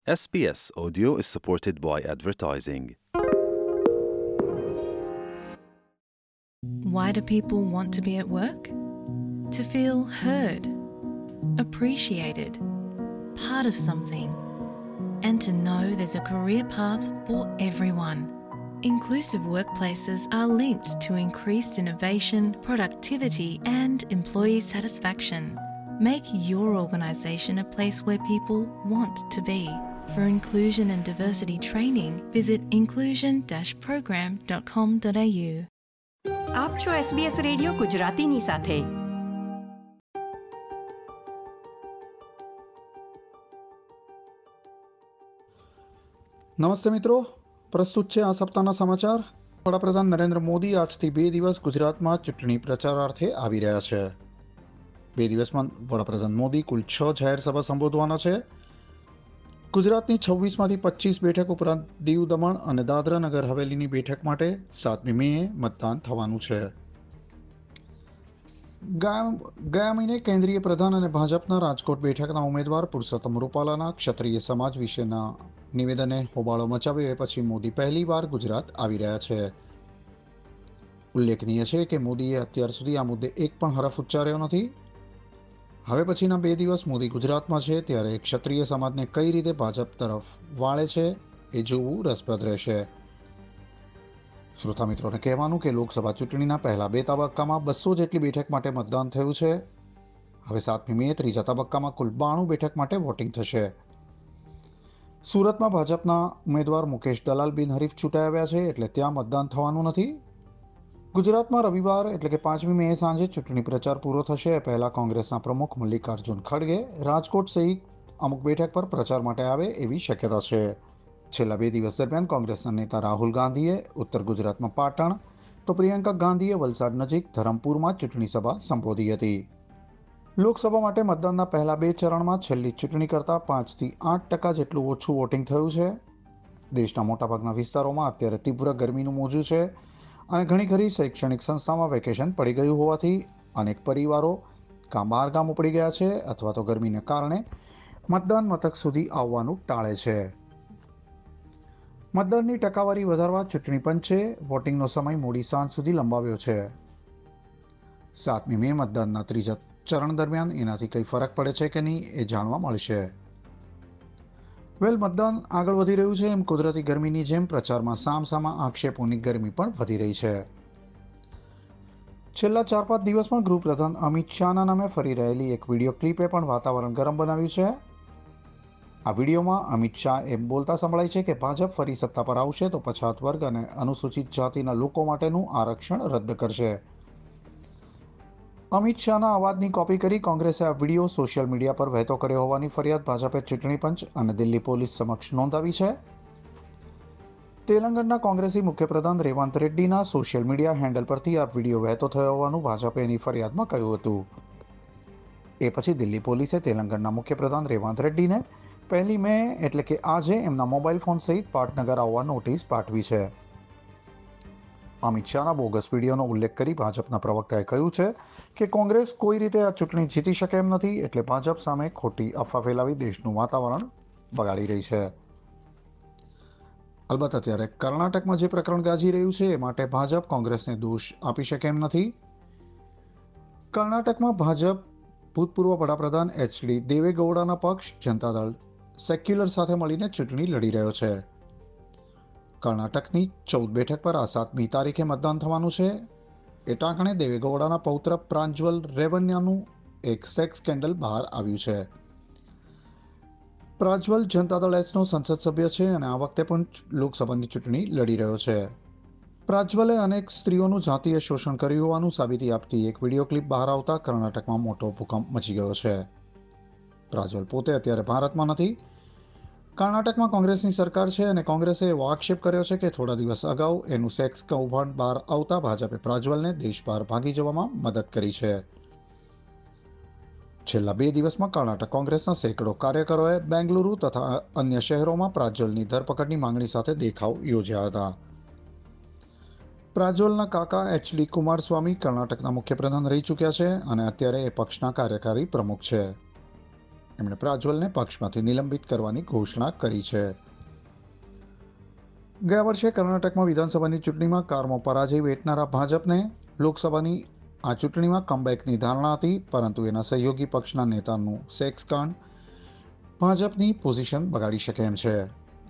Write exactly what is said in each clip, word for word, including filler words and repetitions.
S B S Audio is supported by advertising. Why do people want to be at work? To feel heard, appreciated, part of something, and to know there's a career path for everyone. Inclusive workplaces are linked to increased innovation, productivity, and employee satisfaction. Make your organisation a place where people want to be. For inclusion and diversity training, visit inclusion dash program dot com dot a u. આપ છો SBS radio ગુજરાતીની સાથે. નમસ્તે મિત્રો, પ્રસ્તુત છે આ સપ્તાહના સમાચાર. વડાપ્રધાન નરેન્દ્ર મોદી આજથી બે દિવસ ગુજરાતમાં ચૂંટણી પ્રચારાર્થે આવી રહ્યા છે. બે દિવસમાં વડાપ્રધાન મોદી કુલ છ જાહેર સભા સંબોધવાના છે. ગુજરાતની છવ્વીસમાંથી પચીસ બેઠક ઉપરાંત દીવ, દમણ અને દાદરા નગર હવેલીની બેઠક માટે સાતમી મેએ મતદાન થવાનું છે. ગયા મહિને કેન્દ્રીય પ્રધાન અને ભાજપના રાજકોટ બેઠકના ઉમેદવાર પુરુષોત્તમ રૂપાલાના ક્ષત્રિય સમાજ વિશેના નિવેદને હોબાળો મચાવ્યો પછી મોદી પહેલીવાર ગુજરાત આવી રહ્યા છે. ઉલ્લેખનીય છે કે મોદીએ અત્યાર સુધી આ મુદ્દે એક પણ હરફ ઉચ્ચાર્યો નથી. હવે પછીના બે દિવસ મોદી ગુજરાતમાં છે ત્યારે ક્ષત્રિય સમાજને કઈ રીતે ભાજપ તરફ વાળે છે એ જોવું રસપ્રદ રહેશે. શ્રોતા મિત્રોને કહેવાનું કે લોકસભા ચૂંટણીના પહેલા બે તબક્કામાં બસો જેટલી બેઠક માટે મતદાન થયું છે. હવે સાતમી મે ત્રીજા તબક્કામાં કુલ બાણું બેઠક માટે વોટિંગ થશે. સુરતમાં ભાજપના ઉમેદવાર મુકેશ દલાલ બિનહરીફ ચૂંટાઈ આવ્યા છે એટલે ત્યાં મતદાન થવાનું નથી. ગુજરાતમાં રવિવાર એટલે કે પાંચમી મે સાંજે ચૂંટણી પ્રચાર પૂરો થશે. પહેલા કોંગ્રેસના પ્રમુખ મલ્લિકાર્જુન ખડગે રાજકોટ સહિત અમુક બેઠક પર પ્રચાર માટે આવે એવી શક્યતા છે. છેલ્લા બે દિવસ દરમિયાન કોંગ્રેસના નેતા રાહુલ ગાંધીએ ઉત્તર ગુજરાતમાં પાટણ તો પ્રિયંકા ગાંધીએ વલસાડ નજીક ધરમપુરમાં ચૂંટણી સભા સંબોધી હતી. લોકસભા માટે મતદાનના પહેલા બે ચરણમાં છેલ્લી ચૂંટણી કરતાં પાંચથી આઠ ટકા જેટલું ઓછું વોટિંગ થયું છે. દેશના મોટાભાગના વિસ્તારોમાં અત્યારે તીવ્ર ગરમીનું મોજું છે અને ઘણી ખરી શૈક્ષણિક સંસ્થામાં વેકેશન પડી ગયું હોવાથી અનેક પરિવારો કાં બહાર ગામ ઉપડી ગયા છે અથવા તો ગરમીને કારણે મતદાન મથક સુધી આવવાનું ટાળે છે. મતદાનની ટકાવારી વધારવા ચૂંટણી પંચે વોટિંગનો સમય મોડી સાંજ સુધી લંબાવ્યો છે. સાતમી મે મતદાનના ત્રીજા ચરણ દરમિયાન એનાથી કંઈ ફરક પડે છે કે નહીં એ જાણવા મળશે. વેલ, મતદાન આગળ વધી રહ્યું છે એમ કુદરતી ગરમીની જેમ પ્રચારમાં સામસામા આક્ષેપોની ગરમી પણ વધી રહી છે. છેલ્લા ચાર પાંચ દિવસમાં ગૃહપ્રધાન અમિત શાહના નામે ફરી રહેલી એક વિડીયો ક્લિપે પણ વાતાવરણ ગરમ બનાવ્યું છે. આ વિડીયોમાં અમિત શાહ એમ બોલતા સંભળાય છે કે ભાજપ ફરી સત્તા પર આવશે તો પછાત વર્ગ અને અનુસૂચિત જાતિના લોકો માટેનું આરક્ષણ રદ કરશે. અમિત શાહના અવાજની કોપી કરી કોંગ્રેસે આ વિડીયો સોશિયલ મીડિયા પર વહેતો કર્યો હોવાની ફરિયાદ ભાજપે ચૂંટણી પંચ અને દિલ્હી પોલીસ સમક્ષ નોંધાવી છે. તેલંગાણાના કોંગ્રેસી મુખ્યપ્રધાન રેવંત રેડ્ડીના સોશિયલ મીડિયા હેન્ડલ પરથી આ વિડીયો વહેતો થયો હોવાનું ભાજપે એની ફરિયાદમાં કહ્યું હતું. એ પછી દિલ્હી પોલીસે તેલંગાણાના મુખ્યપ્રધાન રેવંત રેડ્ડીને પહેલી મે એટલે કે આજે એમના મોબાઈલ ફોન સહિત પાટનગર આવવા નોટિસ પાઠવી છે. અમિત શાહના બોગસ વિડીયોનો ઉલ્લેખ કરી ભાજપના પ્રવક્તાએ કહ્યું છે કે કોંગ્રેસ કોઈ રીતે આ ચૂંટણી જીતી શકે એમ નથી એટલે ભાજપ સામે ખોટી અફવા ફેલાવી દેશનું વાતાવરણ બગાડી રહી છે. અલબત્ત અત્યારે કર્ણાટકમાં જે પ્રકરણ ગાજી રહ્યું છે એ માટે ભાજપ કોંગ્રેસને દોષ આપી શકે એમ નથી. કર્ણાટકમાં ભાજપ ભૂતપૂર્વ વડાપ્રધાન એચડી દેવેગૌડાના પક્ષ જનતા દળ સેક્યુલર સાથે મળીને ચૂંટણી લડી રહ્યો છે. કર્ણાટકની ચૌદ બેઠક પર આ સાતમી તારીખે મતદાન થવાનું છે. એ ટાંકણે દેવેગૌડાના પૌત્ર પ્રાંજ્વલ રેવન્યાનું એક સેક્સ સ્કેન્ડલ બહાર આવ્યું છે. પ્રાજ્વલ જનતા દળ એસનો સંસદ સભ્ય છે અને આ વખતે પણ લોકસભાની ચૂંટણી લડી રહ્યો છે. પ્રાજ્વલે અનેક સ્ત્રીઓનું જાતીય શોષણ કર્યું હોવાનું સાબિતી આપતી એક વિડીયો ક્લિપ બહાર આવતા કર્ણાટકમાં મોટો ભૂકંપ મચી ગયો છે. પ્રાજ્વલ પોતે અત્યારે ભારતમાં નથી. કર્ણાટકમાં કોંગ્રેસની સરકાર છે અને કોંગ્રેસે એવો આક્ષેપ કર્યો છે કે થોડા દિવસ અગાઉ એનું સેક્સ કૌભાંડ બહાર આવતા ભાજપે પ્રાજ્વલને દેશ બહાર ભાગી જવામાં મદદ કરી છે. છેલ્લા બે દિવસમાં કર્ણાટક કોંગ્રેસના સેંકડો કાર્યકરોએ બેંગલુરુ તથા અન્ય શહેરોમાં પ્રાજ્વલની ધરપકડની માંગણી સાથે દેખાવ યોજ્યા હતા. પ્રાજ્વલના કાકા એચડી કુમારસ્વામી કર્ણાટકના મુખ્યપ્રધાન રહી ચૂક્યા છે અને અત્યારે એ પક્ષના કાર્યકારી પ્રમુખ છે. એમણે પ્રજ્વલને પક્ષમાંથી નિલંબિત કરવાની ઘોષણા કરી છે. ગયા વર્ષે કર્ણાટકમાં વિધાનસભાની ચૂંટણીમાં કારમાં પરાજય વેઠનારા ભાજપને લોકસભાની આ ચૂંટણીમાં કમબેકની ધારણા હતી, પરંતુ એના સહયોગી પક્ષના નેતાનું સેક્સ કાંડ ભાજપની પોઝિશન બગાડી શકે એમ છે.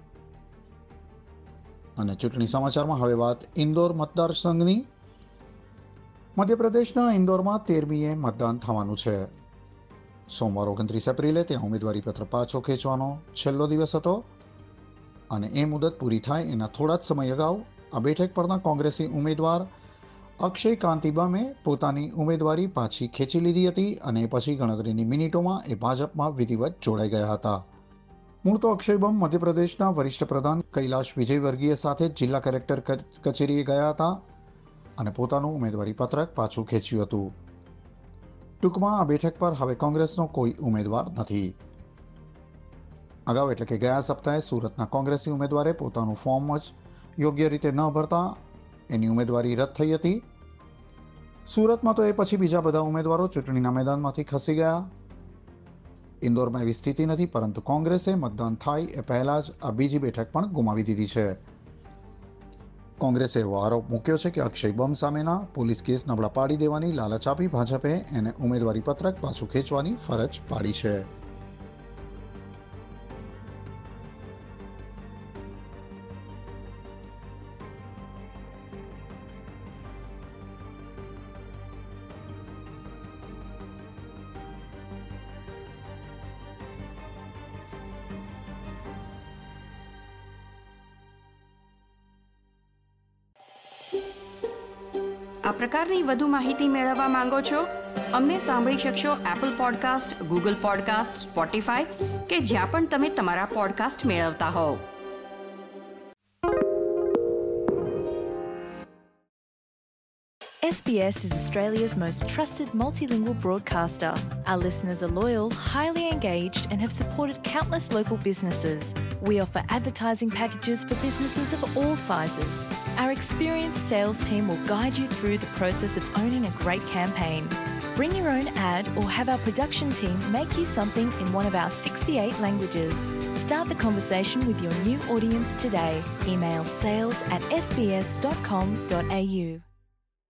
અને ચૂંટણી સમાચારમાં હવે વાત ઇન્દોર મતદાર સંઘની. મધ્યપ્રદેશના ઇન્દોરમાં તેરમીએ મતદાન થવાનું છે. સોમવાર ઓગણત્રીસ એપ્રિલે ત્યાં ઉમેદવારી પત્ર પાછો ખેંચવાનો છેલ્લો દિવસ હતો અને એ મુદત પૂરી થાય એના થોડા જ સમય અગાઉ આ બેઠક પરના કોંગ્રેસી ઉમેદવાર અક્ષય કાંતિબામે પોતાની ઉમેદવારી પાછી ખેંચી લીધી હતી અને પછી ગણતરીની મિનિટોમાં એ ભાજપમાં વિધિવત જોડાઈ ગયા હતા. મૂળ તો અક્ષયબમ મધ્યપ્રદેશના વરિષ્ઠ પ્રધાન કૈલાશ વિજયવર્ગીય સાથે જિલ્લા કલેક્ટર કચેરીએ ગયા હતા અને પોતાનું ઉમેદવારી પત્રક પાછું ખેંચ્યું હતું. ટૂંકમાં આ બેઠક પર હવે કોંગ્રેસનો કોઈ ઉમેદવાર નથી. અગાઉ એટલે કે ગયા સપ્તાહે સુરતના કોંગ્રેસી ઉમેદવારે પોતાનું ફોર્મ જ યોગ્ય રીતે ન ભરતા એની ઉમેદવારી રદ થઈ હતી. સુરતમાં તો એ પછી બીજા બધા ઉમેદવારો ચૂંટણીના મેદાનમાંથી ખસી ગયા. ઇન્દોરમાં એવી સ્થિતિ નથી, પરંતુ કોંગ્રેસે મતદાન થાય એ પહેલાં જ આ બીજી બેઠક પણ ગુમાવી દીધી છે. કોંગ્રેસે એવો આરોપ મૂક્યો છે કે અક્ષય બમ સામેના પોલીસ કેસ નબળા પાડી દેવાની લાલચ આપી ભાજપે એને ઉમેદવારી પત્રક પાછું ખેંચવાની ફરજ પાડી છે. આ પ્રકારની વધુ માહિતી મેળવવા માંગો છો? અમને સાંભળી શકશો Apple podcast, Google podcast, Spotify કે જ્યાં પણ તમે તમારા પોડકાસ્ટ મેળવતા હોવ. S B S is Australia's most trusted multilingual broadcaster. Our listeners are loyal, highly engaged, and have supported countless local businesses. We offer advertising packages for businesses of all sizes. Our experienced sales team will guide you through the process of owning a great campaign. Bring your own ad or have our production team make you something in one of our sixty-eight languages. Start the conversation with your new audience today. Email sales at s b s dot com dot a u.